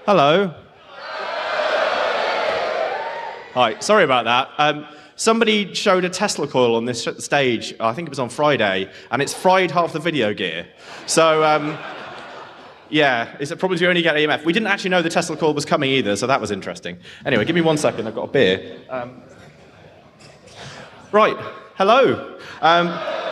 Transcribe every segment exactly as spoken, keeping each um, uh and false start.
Hello. Hi, sorry about that. Um, somebody showed a Tesla coil on this stage, I think it was on Friday, and it's fried half the video gear. So, um, yeah, it's a problem you only get E M F. We didn't actually know the Tesla coil was coming either, so that was interesting. Anyway, give me one second, I've got a beer. Um, right, hello. Um,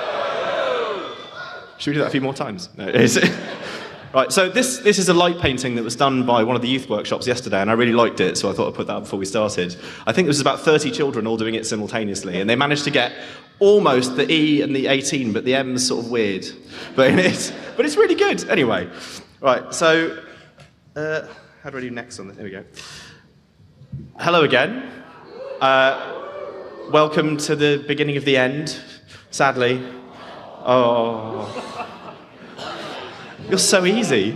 should we do that a few more times? No, is it? Right, so this, this is a light painting that was done by one of the youth workshops yesterday, and I really liked it, so I thought I'd put that up before we started. I think there was about thirty children all doing it simultaneously, and they managed to get almost the E and the eighteen, but the M's sort of weird. But it's, but it's really good. Anyway, right, so uh, how do I do next on this? There we go. Hello again. Uh, welcome to the beginning of the end, sadly. Oh... You're so easy.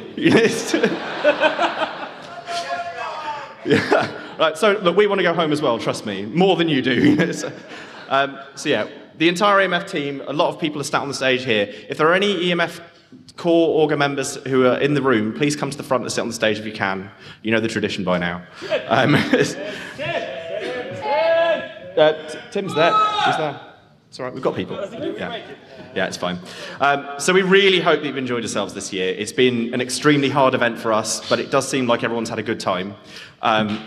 Yeah. Right, so look, we want to go home as well, trust me. More than you do. so, um, so yeah, the entire E M F team, a lot of people are sat on the stage here. If there are any E M F core Augur members who are in the room, please come to the front and sit on the stage if you can. You know the tradition by now. Um, uh, Tim's there. He's there. It's all right, we've got people. Yeah, yeah it's fine. Um, so we really hope that you've enjoyed yourselves this year. It's been an extremely hard event for us, but it does seem like everyone's had a good time. Um,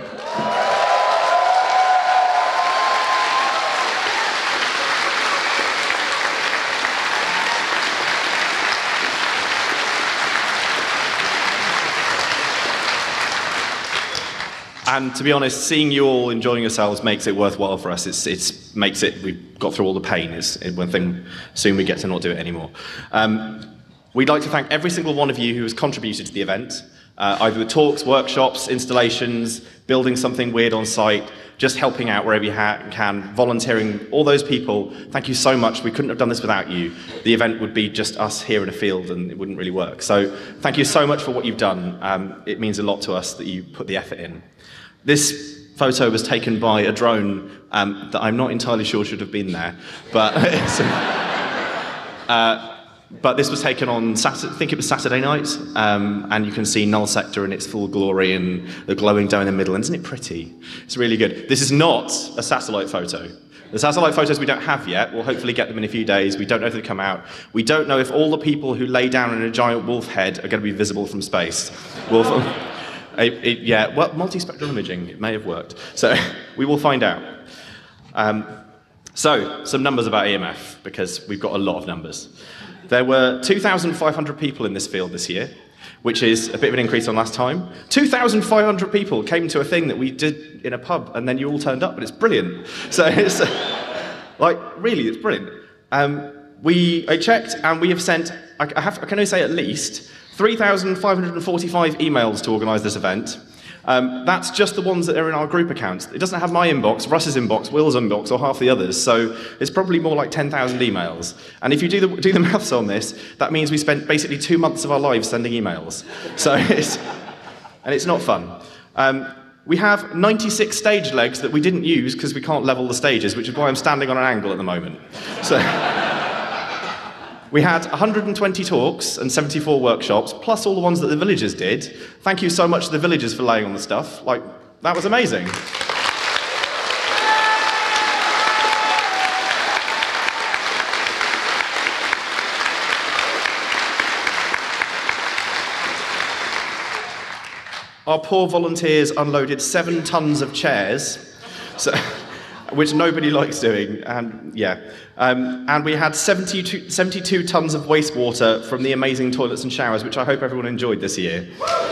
And to be honest, seeing you all enjoying yourselves makes it worthwhile for us. It's, it's makes it, we've got through all the pain. It's, it's one thing, soon we get to not do it anymore. Um, we'd like to thank every single one of you who has contributed to the event, uh, either with talks, workshops, installations, building something weird on site, just helping out wherever you ha can, volunteering, all those people. Thank you so much. We couldn't have done this without you. The event would be just us here in a field and it wouldn't really work. So thank you so much for what you've done. Um, it means a lot to us that you put the effort in. This photo was taken by a drone um, that I'm not entirely sure should have been there, but uh, but this was taken on Saturday, I think it was Saturday night, um, and you can see Null Sector in its full glory and the glowing dome in the middle, and isn't it pretty? It's really good. This is not a satellite photo. The satellite photos we don't have yet. We'll hopefully get them in a few days. We don't know if they come out. We don't know if all the people who lay down in a giant wolf head are going to be visible from space. Wolf. It, it, yeah, well, multispectral imaging, it may have worked. So we will find out. Um, so, some numbers about E M F, because we've got a lot of numbers. There were two thousand five hundred people in this field this year, which is a bit of an increase on last time. two thousand five hundred people came to a thing that we did in a pub, and then you all turned up, and it's brilliant. So it's, like, really, it's brilliant. Um, we, I checked, and we have sent, I, I, have, I can only say at least, three thousand five hundred forty-five emails to organise this event. Um, that's just the ones that are in our group accounts. It doesn't have my inbox, Russ's inbox, Will's inbox, or half the others, so it's probably more like ten thousand emails. And if you do the, do the maths on this, that means we spent basically two months of our lives sending emails. So it's, and it's not fun. Um, we have ninety-six stage legs that we didn't use because we can't level the stages, which is why I'm standing on an angle at the moment. So. We had one hundred twenty talks and seventy-four workshops, plus all the ones that the villagers did. Thank you so much to the villagers for laying on the stuff. Like, that was amazing. Our poor volunteers unloaded seven tons of chairs. So, which nobody likes doing, and yeah. Um, and we had seventy-two, seventy-two tons of wastewater from the amazing toilets and showers, which I hope everyone enjoyed this year.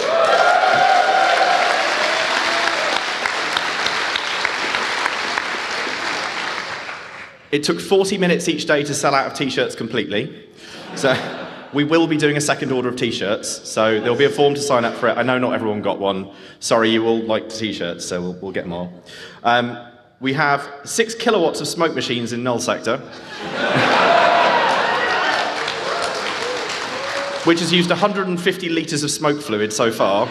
It took forty minutes each day to sell out of t-shirts completely. So we will be doing a second order of t-shirts, so there'll be a form to sign up for it. I know not everyone got one. Sorry, you all like t-shirts, so we'll, we'll get more. Um, We have six kilowatts of smoke machines in Null Sector, which has used one hundred fifty litres of smoke fluid so far,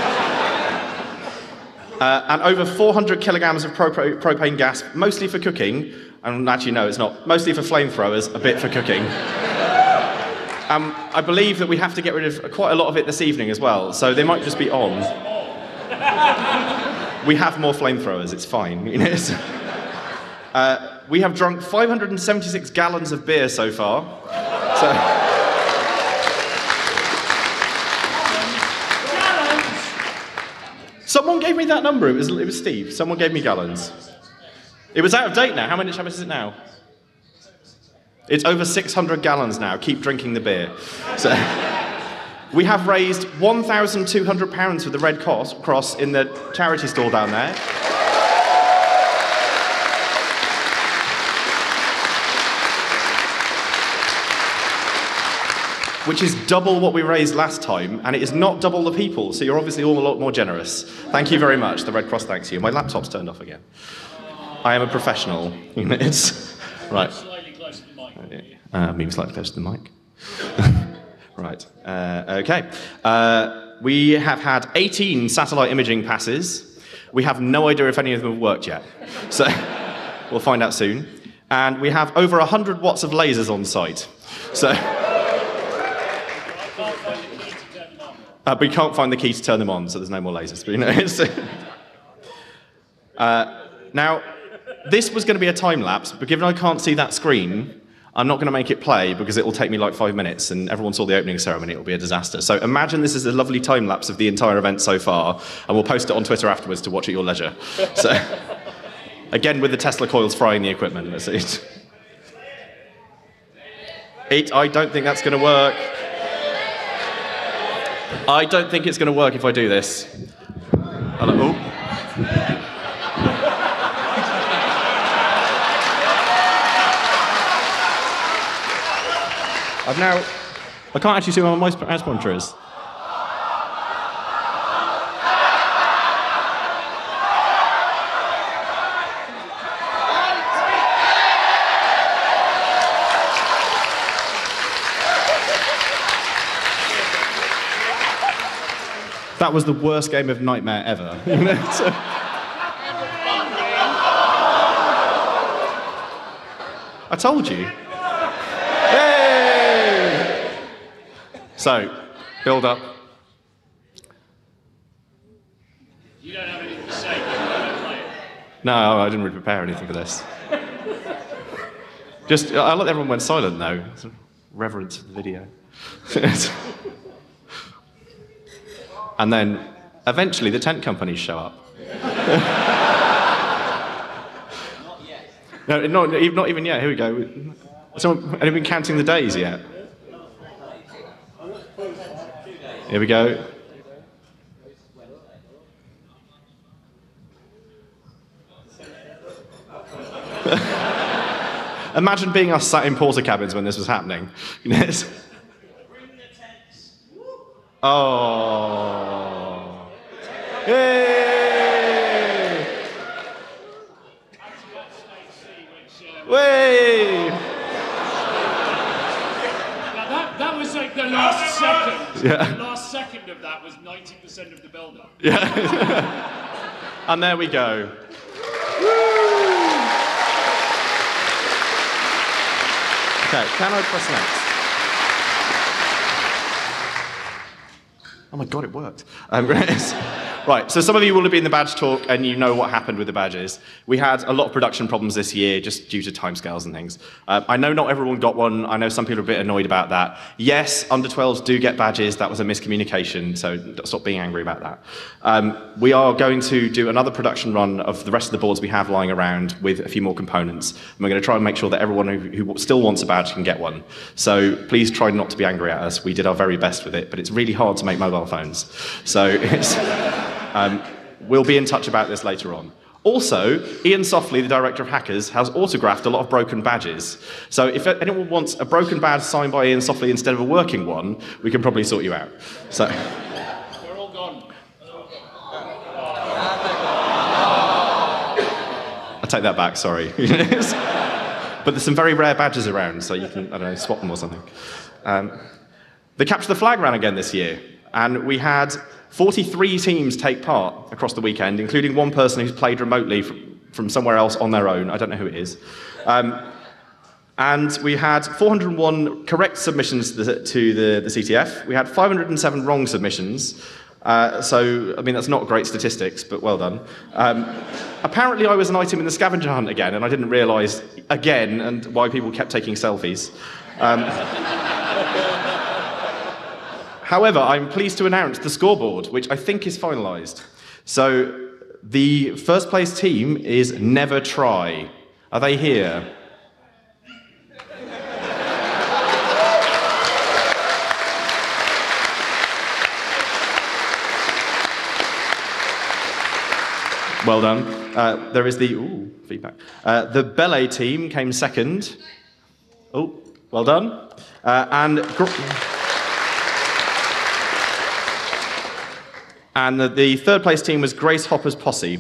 uh, and over four hundred kilograms of pro propane gas, mostly for cooking, and actually no, it's not, mostly for flamethrowers, a bit for cooking. Um, I believe that we have to get rid of quite a lot of it this evening as well, so they might just be on. We have more flamethrowers, it's fine. You know? uh, we have drunk five hundred seventy-six gallons of beer so far. So. Someone gave me that number. It was, it was Steve. Someone gave me gallons. It was out of date now. How much, how much is it now? It's over six hundred gallons now. Keep drinking the beer. So, we have raised one thousand two hundred pounds for the Red Cross in the charity stall down there. Which is double what we raised last time, and it is not double the people, so you're obviously all a lot more generous. Thank you very much. The Red Cross thanks you. My laptop's turned off again. I am a professional. It's, right. Slightly closer to the mic. Uh, maybe slightly closer to the mic. Right. Uh, okay. Uh, we have had eighteen satellite imaging passes. We have no idea if any of them have worked yet. So we'll find out soon. And we have over one hundred watts of lasers on site. So... Uh, but we can't find the key to turn them on, so there's no more lasers. But, you know, uh, now, this was going to be a time lapse, but given I can't see that screen, I'm not going to make it play because it will take me like five minutes, and everyone saw the opening ceremony. It will be a disaster. So imagine this is a lovely time lapse of the entire event so far, and we'll post it on Twitter afterwards to watch at your leisure. So, again, with the Tesla coils frying the equipment. That's it. Eight. I don't think that's going to work. I don't think it's going to work if I do this. Hello. Oh. I've now... I can't actually see where my mouse pointer is. That was the worst game of Nightmare ever. So, I told you. Yay! So, build up. You don't have anything to say, but you don't play it. No, I didn't really prepare anything for this. Just, I let everyone went silent though. Reverence for the video. And then, eventually, the tent companies show up. Not yet. No, not, not even yet. Here we go. Someone, anyone counting the days yet? Here we go. Imagine being us sat in porter cabins when this was happening. Oh. Yay! Way! Now that, that was like the last second. Yeah. The last second of that was ninety percent of the build-up. Yeah. And there we go. Woo! Okay, can I press next? Oh my god, it worked. Um, right, so some of you will have been in the badge talk and you know what happened with the badges. We had a lot of production problems this year just due to timescales and things. Uh, I know not everyone got one. I know some people are a bit annoyed about that. Yes, under twelves do get badges. That was a miscommunication, so stop being angry about that. Um, we are going to do another production run of the rest of the boards we have lying around with a few more components. And we're going to try and make sure that everyone who, who still wants a badge can get one. So please try not to be angry at us. We did our very best with it, but it's really hard to make mobile phones. So it's, um, we'll be in touch about this later on. Also, Ian Softly, the director of Hackers, has autographed a lot of broken badges. So if anyone wants a broken badge signed by Ian Softly instead of a working one, we can probably sort you out. So. We're all gone. I take that back, sorry. But there's some very rare badges around, so you can, I don't know, swap them or something. Um, they Capture the Flag ran again this year, and we had forty-three teams take part across the weekend, including one person who's played remotely from, from somewhere else on their own. I don't know who it is. Um, and we had four hundred one correct submissions to the, to the, the C T F. We had five hundred seven wrong submissions. Uh, so, I mean, that's not great statistics, but well done. Um, apparently, I was an item in the scavenger hunt again, and I didn't realise, again, and why people kept taking selfies. Um, however, I'm pleased to announce the scoreboard, which I think is finalised. So, the first place team is Never Try. Are they here? Well done. Uh, there is the ooh, feedback. Uh, the Belay team came second. Oh, well done. Uh, and gr- and the, the third place team was Grace Hopper's Posse.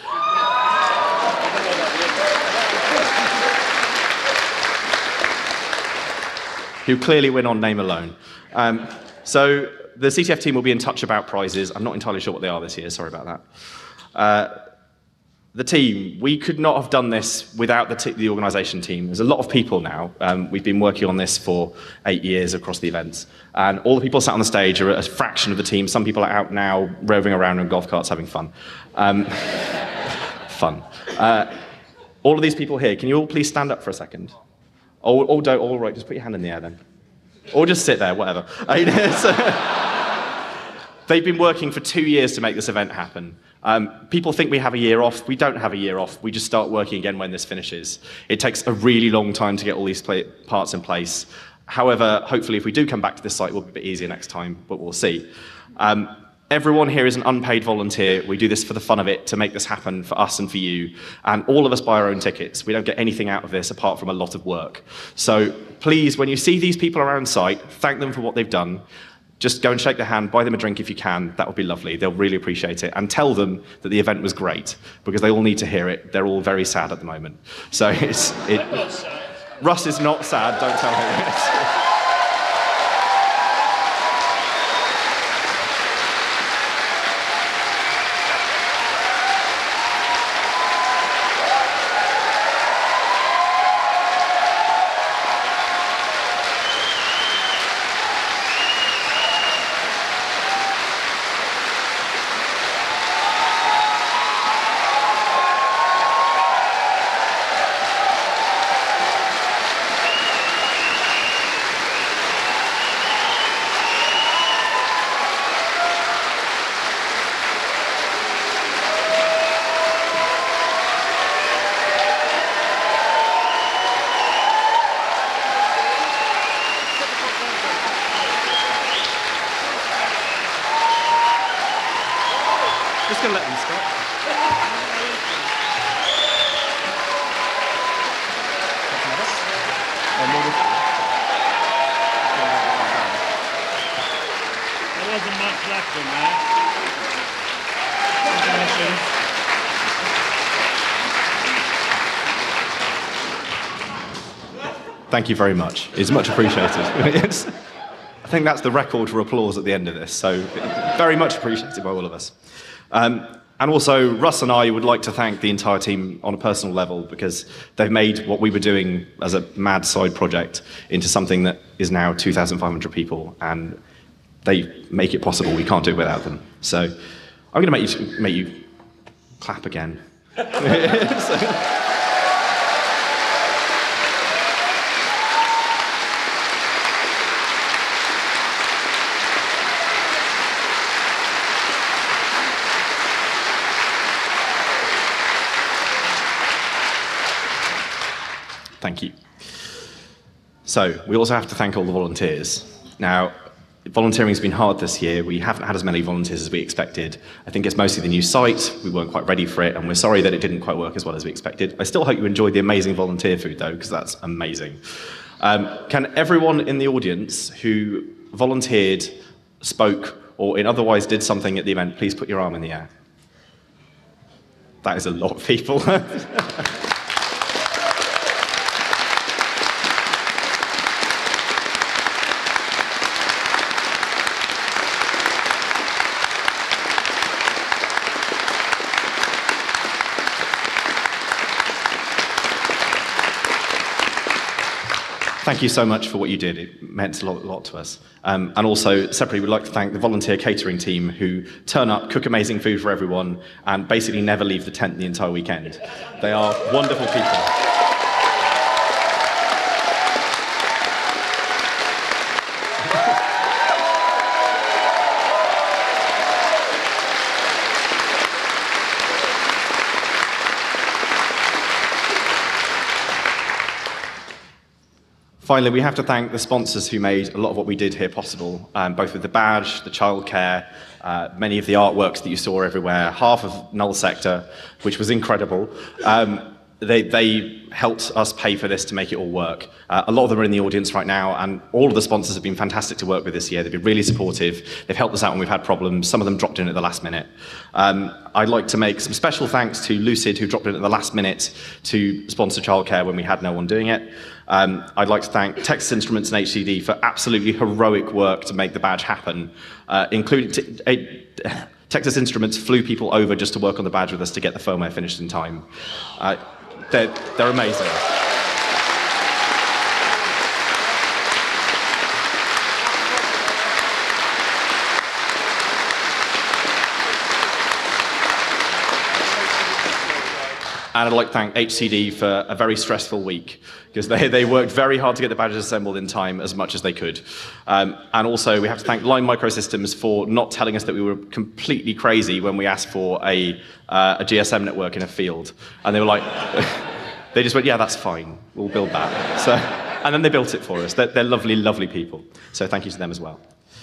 Who clearly win on name alone. Um, so the C T F team will be in touch about prizes. I'm not entirely sure what they are this year. Sorry about that. Uh, The team, we could not have done this without the, t- the organisation team. There's a lot of people now. Um, we've been working on this for eight years across the events. And all the people sat on the stage are a fraction of the team. Some people are out now roving around in golf carts having fun. Um, fun. Uh, all of these people here, can you all please stand up for a second? Or, or don't, all right, just put your hand in the air then. Or just sit there, whatever. They've been working for two years to make this event happen. Um, people think we have a year off. We don't have a year off. We just start working again when this finishes. It takes a really long time to get all these play- parts in place. However, hopefully if we do come back to this site, it will be a bit easier next time, but we'll see. Um, everyone here is an unpaid volunteer. We do this for the fun of it, to make this happen for us and for you. And all of us buy our own tickets. We don't get anything out of this apart from a lot of work. So please, when you see these people around site, thank them for what they've done. Just go and shake their hand, buy them a drink if you can. That would be lovely. They'll really appreciate it. And tell them that the event was great, because they all need to hear it. They're all very sad at the moment. So it's... It, I'm not sad. Russ is not sad, don't tell him this. Just going to let them stop. There wasn't much left in there. Thank you very much. It's much appreciated. It's, I think that's the record for applause at the end of this, so very much appreciated by all of us. Um, and also, Russ and I would like to thank the entire team on a personal level, because they've made what we were doing as a mad side project into something that is now two thousand five hundred people, and they make it possible. We can't do it without them. So I'm going to make you, make you clap again. So, Thank you. So, we also have to thank all the volunteers. Now, volunteering has been hard this year. We haven't had as many volunteers as we expected. I think it's mostly the new site. We weren't quite ready for it, and we're sorry that it didn't quite work as well as we expected. I still hope you enjoyed the amazing volunteer food, though, because that's amazing. Um, can everyone in the audience who volunteered, spoke, or in otherwise did something at the event, please put your arm in the air? That is a lot of people. thank you so much for what you did. It meant a lot, a lot to us. Um, and also, separately, we'd like to thank the volunteer catering team who turn up, cook amazing food for everyone, and basically never leave the tent the entire weekend. They are wonderful people. Finally, we have to thank the sponsors who made a lot of what we did here possible, um, both with the badge, the childcare, uh, many of the artworks that you saw everywhere, half of Null Sector, which was incredible. Um, they, they helped us pay for this to make it all work. Uh, a lot of them are in the audience right now, and all of the sponsors have been fantastic to work with this year. They've been really supportive. They've helped us out when we've had problems. Some of them dropped in at the last minute. Um, I'd like to make some special thanks to Lucid, who dropped in at the last minute to sponsor childcare when we had no one doing it. Um, I'd like to thank Texas Instruments and H C D for absolutely heroic work to make the badge happen, uh, including t- a, Texas Instruments flew people over just to work on the badge with us to get the firmware finished in time. Uh, they're, they're amazing. And I'd like to thank H C D for a very stressful week, because they, they worked very hard to get the badges assembled in time as much as they could. Um, and also, we have to thank Line Microsystems for not telling us that we were completely crazy when we asked for a, uh, a G S M network in a field. And they were like, they just went, yeah, that's fine, we'll build that. So, and then they built it for us. They're, they're lovely, lovely people. So thank you to them as well.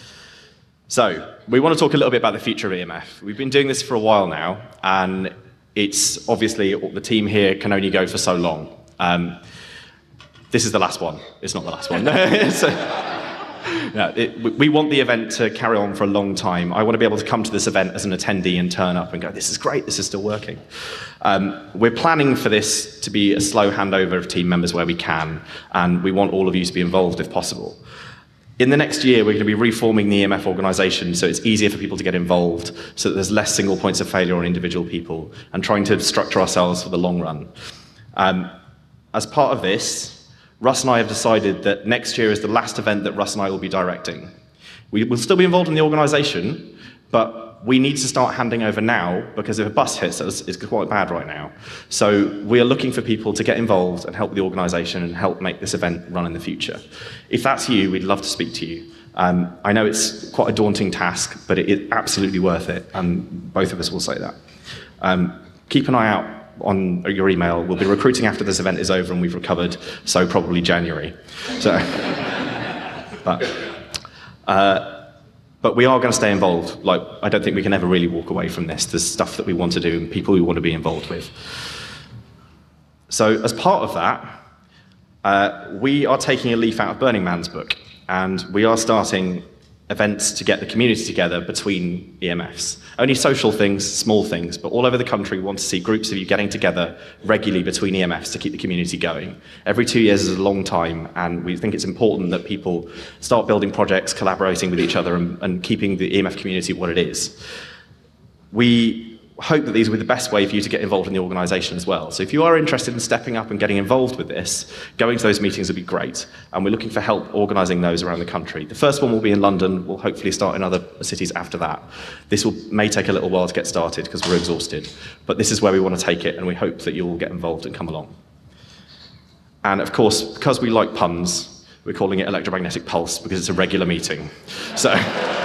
So, we want to talk a little bit about the future of E M F. We've been doing this for a while now, and it's obviously the team here can only go for so long. Um, this is the last one. It's not the last one. so, no, it, we want the event to carry on for a long time. I want to be able to come to this event as an attendee and turn up and go, this is great, this is still working. Um, we're planning for this to be a slow handover of team members where we can, and we want all of you to be involved if possible. In the next year, we're going to be reforming the E M F organisation so it's easier for people to get involved, so that there's less single points of failure on individual people, and trying to structure ourselves for the long run. Um, as part of this, Russ and I have decided that next year is the last event that Russ and I will be directing. We will still be involved in the organisation, but we need to start handing over now, because if a bus hits us, it's quite bad right now. So we are looking for people to get involved and help with the organisation and help make this event run in the future. If that's you, we'd love to speak to you. Um, I know it's quite a daunting task, but it is absolutely worth it, and both of us will say that. Um, keep an eye out on your email. We'll be recruiting after this event is over and we've recovered, so probably January. So, but, uh, But we are going to stay involved. Like, I don't think we can ever really walk away from this. There's stuff that we want to do and people we want to be involved with. So as part of that, uh, we are taking a leaf out of Burning Man's book, and we are starting events to get the community together between E M Fs. Only social things, small things, but all over the country we want to see groups of you getting together regularly between E M Fs to keep the community going. Every two years is a long time, and we think it's important that people start building projects, collaborating with each other, and, and keeping the E M F community what it is. We hope that these will be the best way for you to get involved in the organisation as well. So if you are interested in stepping up and getting involved with this, going to those meetings would be great. And we're looking for help organising those around the country. The first one will be in London. We'll hopefully start in other cities after that. This will, may take a little while to get started because we're exhausted. But this is where we want to take it, and we hope that you'll get involved and come along. And of course, because we like puns, we're calling it Electromagnetic Pulse because it's a regular meeting. So.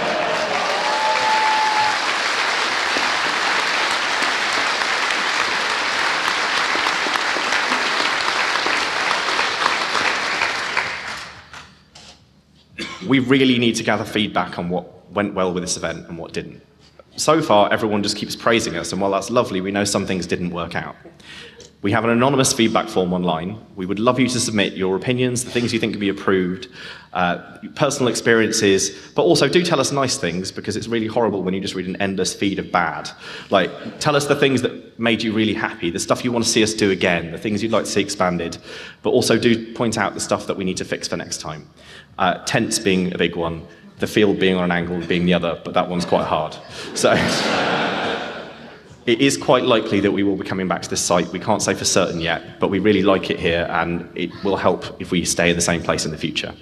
We really need to gather feedback on what went well with this event and what didn't. So far, everyone just keeps praising us, and while that's lovely, we know some things didn't work out. We have an anonymous feedback form online. We would love you to submit your opinions, the things you think can be improved, uh, personal experiences, but also do tell us nice things, because it's really horrible when you just read an endless feed of bad. Like, tell us the things that made you really happy, the stuff you want to see us do again, the things you'd like to see expanded, but also do point out the stuff that we need to fix for next time. Uh, tents being a big one, the field being on an angle being the other, but that one's quite hard. So, It is quite likely that we will be coming back to this site. We can't say for certain yet, but we really like it here, and it will help if we stay in the same place in the future.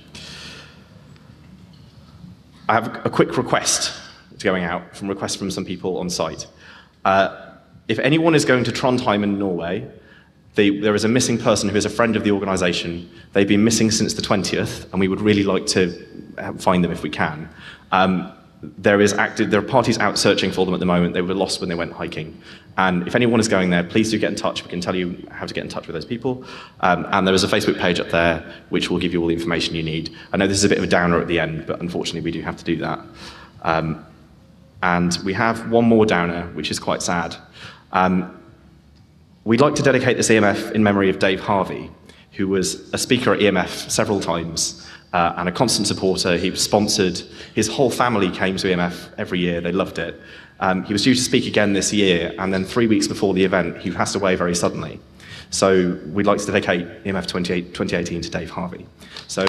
I have a quick request going out from requests from some people on site. Uh, if anyone is going to Trondheim in Norway, they, there is a missing person who is a friend of the organisation. They've been missing since the twentieth, and we would really like to find them if we can. Um, There is active, there are parties out searching for them at the moment. They were lost when they went hiking. And if anyone is going there, please do get in touch. We can tell you how to get in touch with those people. Um, and there is a Facebook page up there which will give you all the information you need. I know this is a bit of a downer at the end, but unfortunately we do have to do that. Um, and we have one more downer, which is quite sad. Um, we'd like to dedicate this E M F in memory of Dave Harvey, who was a speaker at E M F several times. Uh, and a constant supporter. He was sponsored. His whole family came to E M F every year. They loved it. Um, he was due to speak again this year, and then three weeks before the event, he passed away very suddenly. So we'd like to dedicate E M F twenty eighteen to Dave Harvey. So.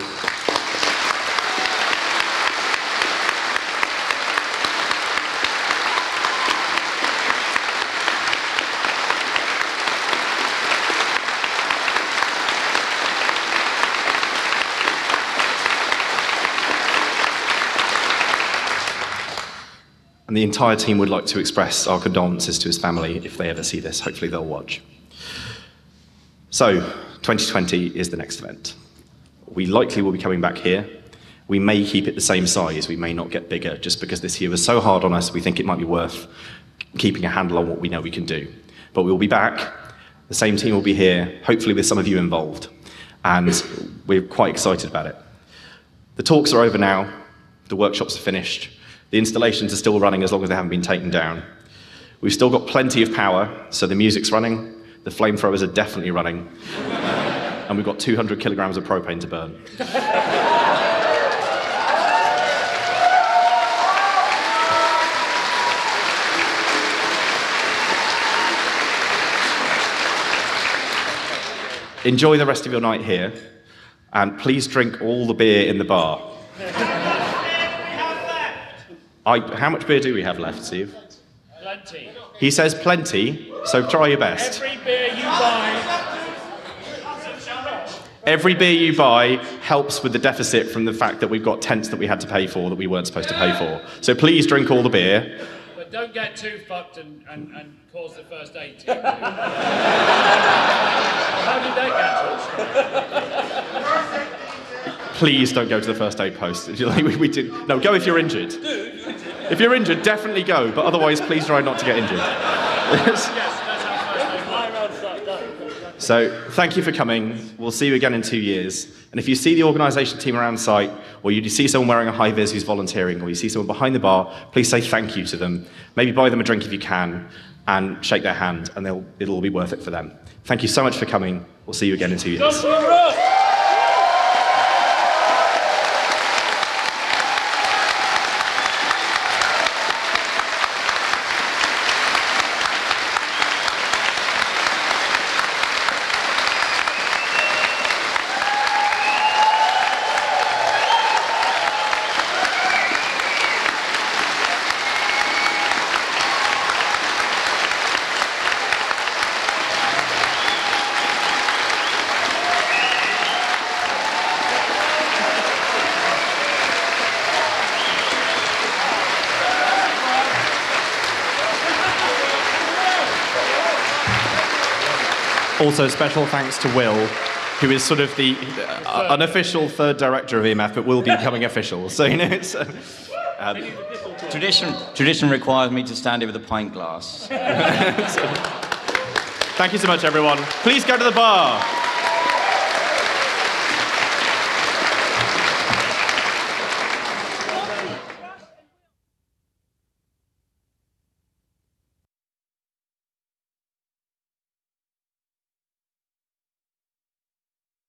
And the entire team would like to express our condolences to his family if they ever see this. Hopefully they'll watch. So, twenty twenty is the next event. We likely will be coming back here. We may keep it the same size, we may not get bigger, just because this year was so hard on us, we think it might be worth keeping a handle on what we know we can do. But we'll be back, the same team will be here, hopefully with some of you involved. And we're quite excited about it. The talks are over now, the workshops are finished, the installations are still running as long as they haven't been taken down. We've still got plenty of power, so the music's running, the flamethrowers are definitely running, and we've got two hundred kilograms of propane to burn. Enjoy the rest of your night here, and please drink all the beer in the bar. I, how much beer do we have left, Steve? Plenty. He says plenty, so try your best. Every beer you buy. Every beer you buy helps with the deficit from the fact that we've got tents that we had to pay for that we weren't supposed to pay for. So please drink all the beer. But don't get too fucked and, and, and cause the first aid team. How did they get to us? Please don't go to the first aid post. we, we did. No, go if you're injured. If you're injured, definitely go, but otherwise please try not to get injured. So, thank you for coming. We'll see you again in two years. And if you see the organisation team around site, or you see someone wearing a high-vis who's volunteering, or you see someone behind the bar, please say thank you to them. Maybe buy them a drink if you can, and shake their hand, and they'll, it'll all be worth it for them. Thank you so much for coming. We'll see you again in two years. Also, special thanks to Will, who is sort of the uh, unofficial third director of E M F, but will be becoming official. So, you know, it's... Uh, um, tradition, tradition requires me to stand here with a pint glass. so, thank you so much, everyone. Please go to the bar.